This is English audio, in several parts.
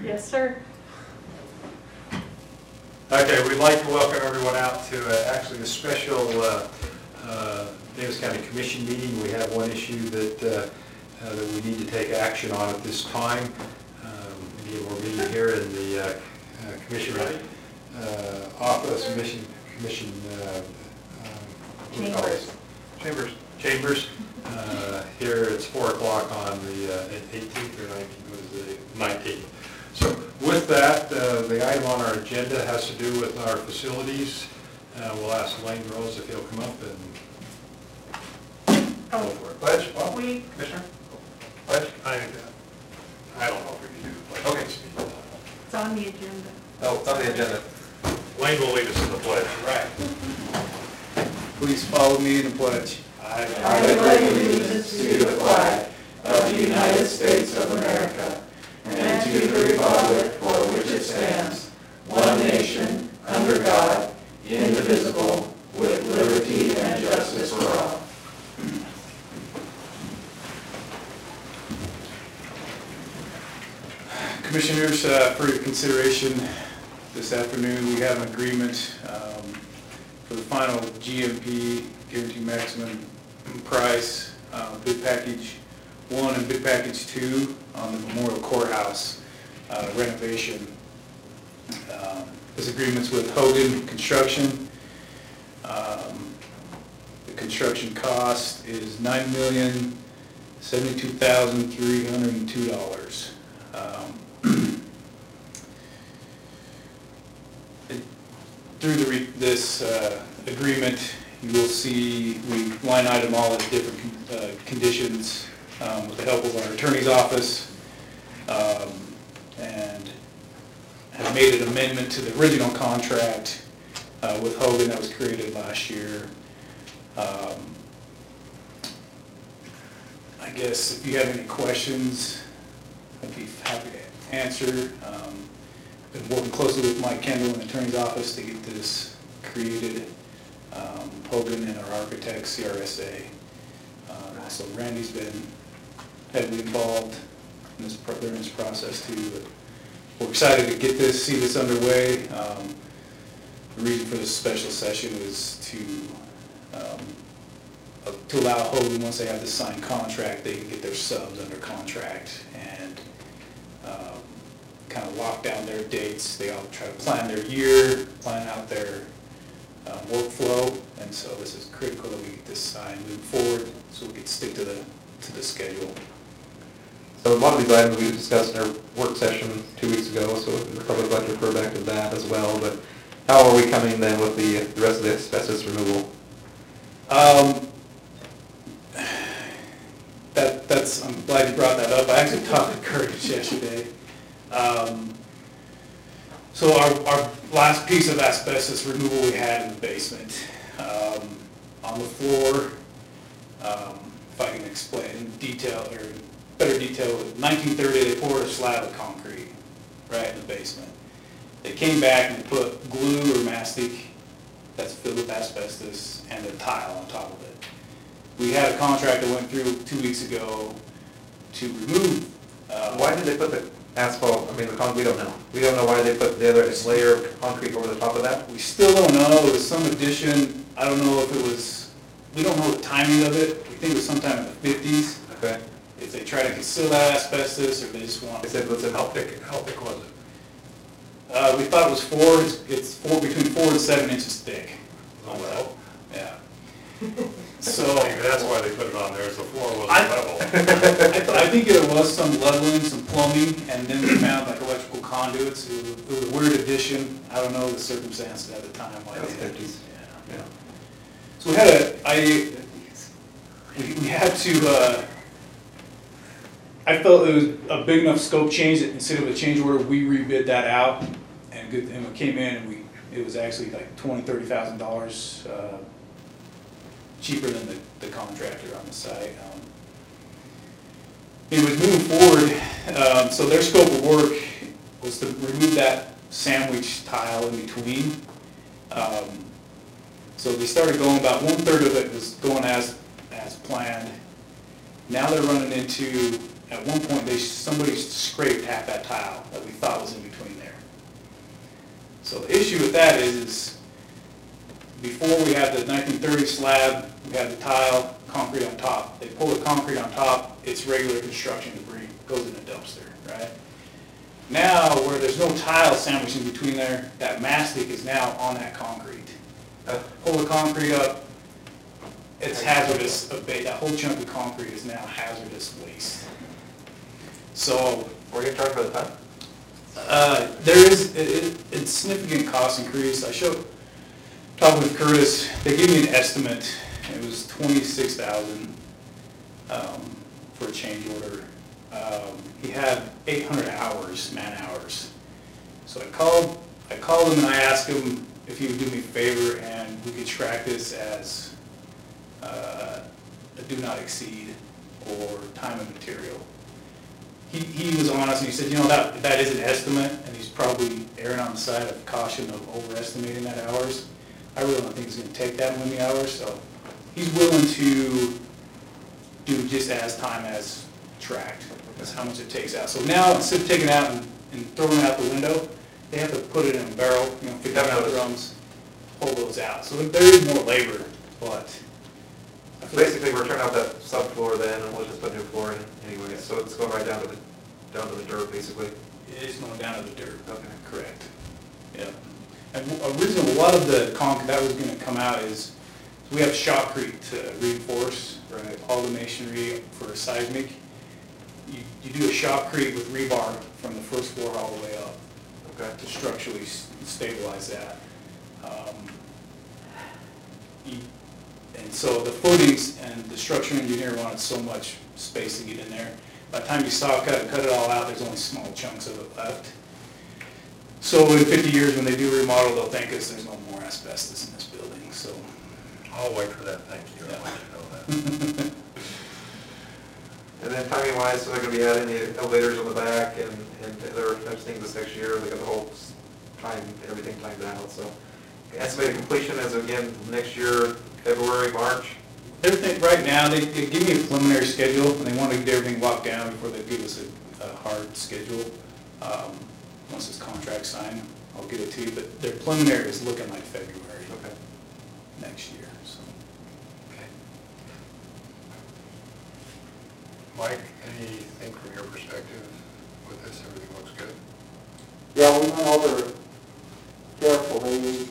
Yes, sir. Okay, we'd like to welcome everyone out to actually a special Davis County Commission meeting. We have one issue that we need to take action on at this time. Again, we're meeting here in the Commissioner office, Commission Chambers. Here it's 4 o'clock on the 18th or 19th, what is it, 19th. So with that, the item on our agenda has to do with our facilities. We'll ask Lane Rose if he'll come up and go for it. Pledge? Well, Commissioner? Pledge? I don't know if we can do the pledge. Okay. It's on the agenda. Oh, it's on the agenda. Lane will lead us in the pledge. Right. Please follow me in the pledge. I pledge allegiance to the flag of the United States of America and to the republic for which it stands, one nation, under God, indivisible, with liberty and justice for all. Commissioners, for your consideration this afternoon, we have an agreement for the final GMP, guaranteed maximum price, bid package 1 and bid package 2 on the Memorial Courthouse renovation. This agreement's with Hogan Construction. The construction cost is $9,072,302. Through this agreement, you will see we line item all the different conditions with the help of our attorney's office, and have made an amendment to the original contract with Hogan that was created last year. I guess if you have any questions, I'd be happy to answer. Been working closely with Mike Kendall in the attorney's office to get this created. Hogan and our architect, CRSA. Also, Randy's been heavily involved in this process too. But we're excited to get this, see this underway. The reason for this special session is to allow Hogan, once they have the signed contract, they can get their subs under contract and kind of lock down their dates. They all try to plan their year, plan out their workflow, and so this is critical that we get this signed moving forward so we can stick to the schedule. So a lot of these items we discussed in our work session 2 weeks ago, so we'd probably like to refer back to that as well. But how are we coming then with the rest of the asbestos removal? I'm glad you brought that up. I actually talked to Curtis yesterday. So our last piece of asbestos removal we had in the basement. On the floor, if I can explain in detail, or better detail, in 1930 they poured a slab of concrete right in the basement. They came back and put glue or mastic that's filled with asbestos and a tile on top of it. We had a contract that went through 2 weeks ago to remove. Why did they put the asphalt, the concrete, we don't know. We don't know why they put the other layer of concrete over the top of that? We still don't know. It was some addition. I don't know if it was, we don't know the timing of it. We think it was sometime in the 50s. Okay. If they try to conceal that asbestos or they just want They said, How thick was it? we thought it was it's between 4 and 7 inches thick. Oh, well. Yeah. So Maybe that's why they put it on there, is the floor wasn't level. I think it was some leveling, some plumbing, and then we found like electrical conduits. It was a weird addition. I don't know the circumstances at the time. Why That's they had 50s. Yeah. So we had we had to, I felt it was a big enough scope change that instead of a change order, we rebid that out, and we came in and it was actually like $20,000–$30,000 cheaper than the contractor on the site. It was moving forward, so their scope of work was to remove that sandwich tile in between. So they started going, about 1/3 of it was going as planned. Now they're running into at one point, somebody scraped half that tile that we thought was in between there. So the issue with that is before we had the 1930 slab, we had the tile, concrete on top. They pull the concrete on top, it's regular construction debris, goes in a dumpster, right? Now, where there's no tile sandwiched in between there, that mastic is now on that concrete. Pull the concrete up, it's hazardous, that whole chunk of concrete is now hazardous waste. So, Were you charged for the time? there is a significant cost increase. Talking with Curtis, they gave me an estimate. It was $26,000 for a change order. He had 800 hours, man hours. So I called him and I asked him if he would do me a favor and we could track this as a do not exceed or time and material. He was honest and he said, that is an estimate, and he's probably erring on the side of caution of overestimating that hours. I really don't think he's going to take that many hours, so he's willing to do just as time as tracked. That's how much it takes out. So now, instead of taking it out and throwing it out the window, they have to put it in a barrel, 50-pound drums, pull those out. So there is more labor, but Basically, we're turning out that subfloor then, and we'll just put new floor in anyway. So it's going right down to the dirt, basically. it's going down to the dirt. Okay. Correct. Yeah. And originally, a lot of the concrete that was going to come out is, we have shotcrete to reinforce all the masonry for seismic. You do a shotcrete with rebar from the first floor all the way up. Okay. To structurally stabilize that. And so the footings and the structural engineer wanted so much space to get in there. By the time you saw cut it all out, there's only small chunks of it left. So in 50 years, when they do remodel, they'll thank us there's no more asbestos in this building. So I'll wait for that, thank you. Yeah. I'll let you know that. And then timing wise, so they're going to be adding the elevators on the back and other things this next year. They got the whole time, everything timed out. So estimated completion is again next year, February, March. everything right now, they give me a preliminary schedule, and they want to get everything locked down before they give us a hard schedule. Once this contract's signed, I'll get it to you. But their preliminary is looking like February Okay. next year. So. Okay. Mike, anything from your perspective with this? Everything looks good? Yeah, we went over carefully.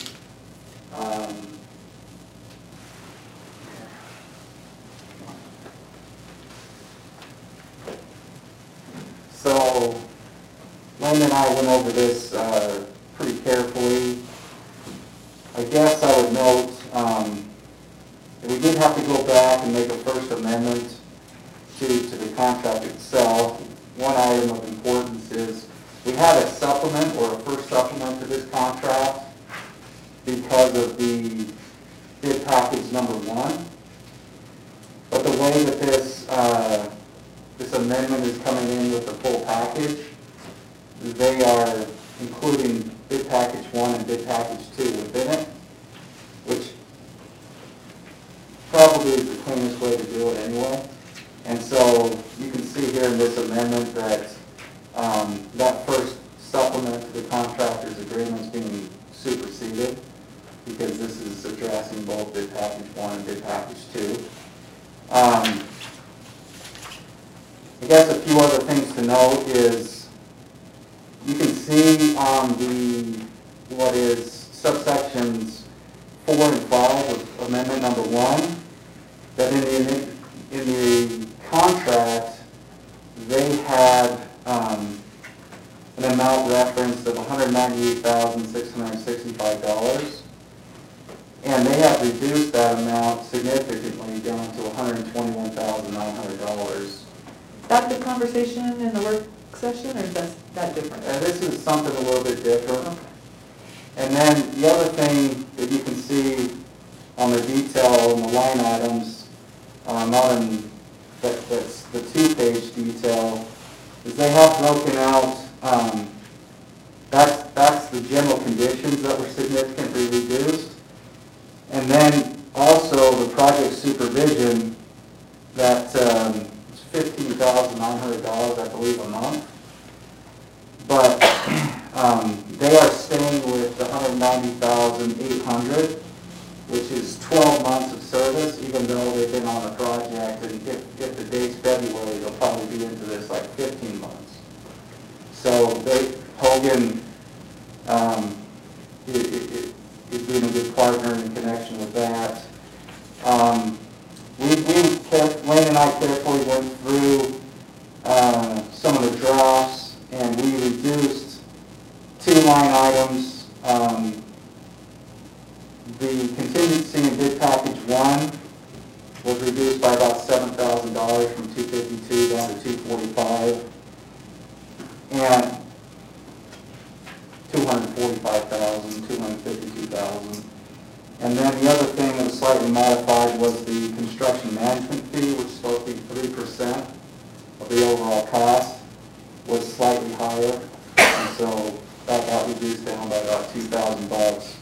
So, Lynn and I went over this pretty carefully. I guess I would note that we did have to go back and make a first amendment to the contract itself. One item of importance is we had a supplement or a first supplement to this contract because of the bid package number 1. But the way that this amendment is coming in with the full package, they are including bid package 1 and bid package 2 within it, which probably is the cleanest way to do it anyway. And so you can see here in this amendment that that first supplement to the contractor's agreement is being superseded because this is addressing both bid package 1 and bid package 2. I guess a few other things to note is you can see on what is subsections 4 and 5 of amendment number 1 that in the contract they had an amount referenced of $198,665, and they have reduced that amount significantly down to $121,900. That the conversation in the work session, or is that different? This is something a little bit different. Okay. And then the other thing that you can see on the detail in the line items, that's the 2-page detail, is they have broken out, that's the general conditions that were significantly reduced. And then also the project supervision, that $15,900 They are staying with the 190,800, which is 12 months of service, even though they've been on the project, and if the date's February, they'll probably be into this like 15 months. So Hogan is being a good partner in connection with that. Lane and I carefully went through some of the drafts, and we reduced 2 line items. The contingency in bid package 1 was reduced by about $7,000 from 252 down to 245, and 252,000. And then the other thing that was slightly modified was the construction management fee, which is supposed to be 3% of the overall cost, was slightly higher, and so that got reduced down by about $2,000.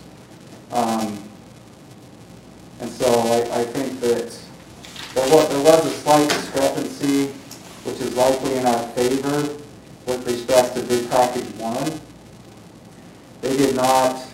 And so I think that there was a slight discrepancy, which is likely in our favor with respect to bid package 1. They did not,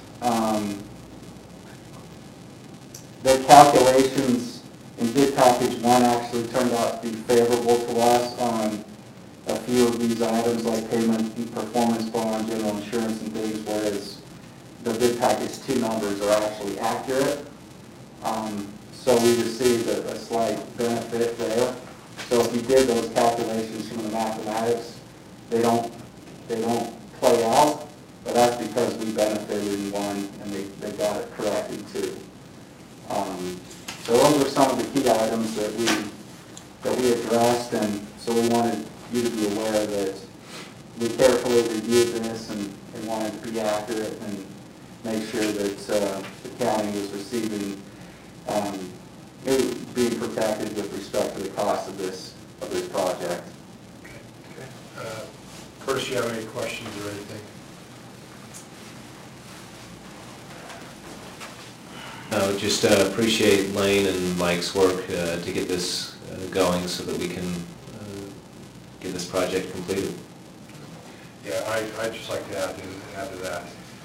their calculations in bid package 1 actually turned out to be favorable to us on a few of these items like payment and performance bond, general insurance and things, whereas the bid package 2 numbers are actually accurate. So we received a slight benefit there. So if you did those calculations from the mathematics, they don't play out, but that's because we benefited in 1 and they got it corrected too. So those are some of the key items that we addressed, and so we wanted you to be aware that we carefully reviewed this and wanted to be accurate and make sure that the county was receiving, being protected with respect to the cost of this project. Okay. Curtis, you have any questions or anything? I would just appreciate Lane and Mike's work to get this going so that we can get this project completed. Yeah, I'd just like to add to that.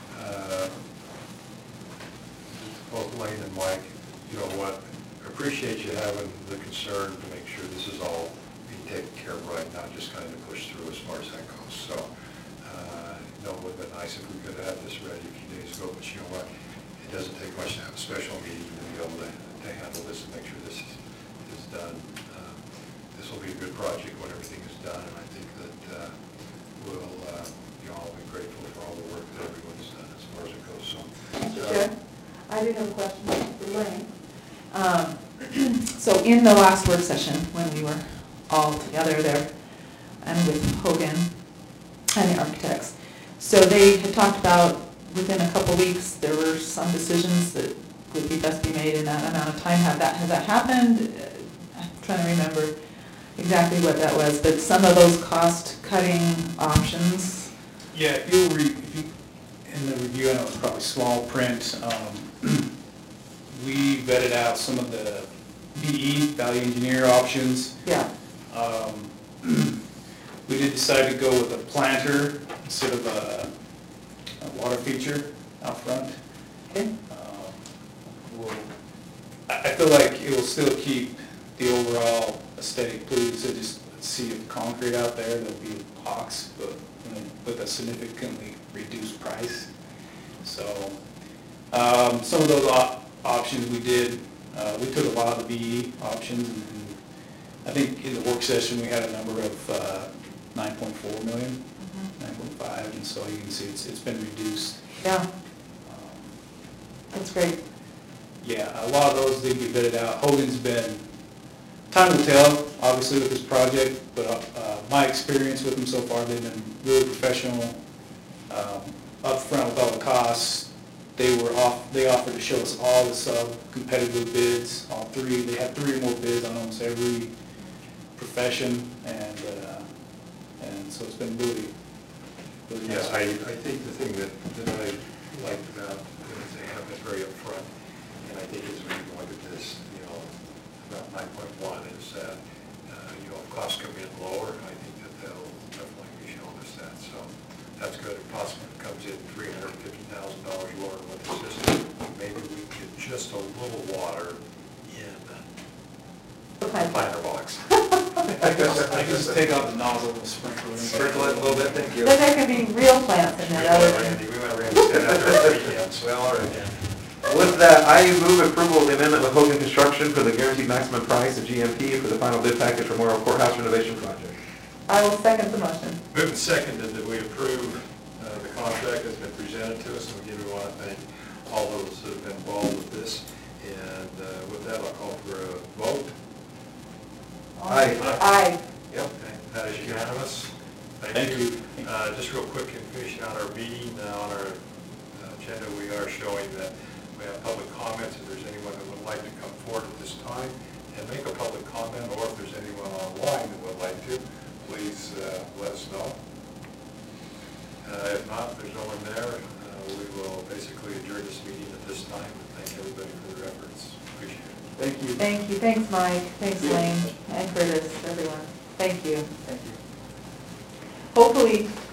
Both Lane and Mike, you know what, appreciate you having the concern to make sure this is all being taken care of right, not just kind of push through as far as that goes. So, it would have been nice if we could have had this ready a few days ago, but you know what, it doesn't take much to have a special meeting to be able to handle this and make sure this is done. This will be a good project when everything is done, and I think that we'll all be grateful for all the work that everyone's done as far as it goes. So, Mr. Chair, I did have a question for Lane. So in the last work session, when we were all together there, and with Hogan and the architects, so they had talked about within a couple weeks, there were some decisions that would be best be made in that amount of time. Has that happened? I'm trying to remember exactly what that was, but some of those cost-cutting options. Yeah, if you in the review, I know it's probably small print, we vetted out some of the VE, value engineer options. Yeah. We did decide to go with a planter instead of a water feature out front. Okay. I feel like it will still keep the overall aesthetic pleasing, so just see of concrete out there, there'll be box, but with a significantly reduced price. So some of those options we did, we took a lot of the VE options, and I think in the work session we had a number of 9.4 million, 9.5, and so you can see it's been reduced. Yeah. That's great. Yeah, a lot of those did get vetted out. Hogan's been, time will tell, obviously, with this project, but my experience with them so far, they've been really professional, upfront with all the costs. They offered to show us all the sub-competitive bids, all three. They had 3 or more bids on almost every profession, and so it's been really nice. Yeah, I think the thing that I like about them is they have been very upfront, and I think as we look at this, about 9.1 is that, if costs come in lower, I think that they'll definitely be showing us that. So that's good. If possible, it comes comes in $350,000 lower than what the system. Maybe we get just a little water in the planter box. I just take out the nozzle and sprinkle it. Sprinkle it a little bit, thank you. Then there can be real plants in there other than. We went Randy's head after the weekend, so. Well, all right then. With that, I move approval of the amendment with Hogan Construction for the guaranteed maximum price of GMP for the final bid package for Memorial Courthouse renovation project. I will second the motion. Moved and seconded that we approve the contract that's been presented to us, and again, we want to thank all those that have been involved with this. And with that, I'll call for a vote. Aye. Aye. Yep. Okay, that is unanimous. Thank you. Just real quick, in finishing out our meeting, on our agenda, we are showing that we have public comments. If there's anyone that would like to come forward at this time and make a public comment, or if there's anyone online that would like to, please let us know. If not, if there's no one there, we will basically adjourn this meeting at this time. And thank everybody for their efforts. Appreciate it. Thank you. Thank you. Thanks, Mike. Thanks, Lane. And Curtis, everyone. Thank you. Thank you. Hopefully,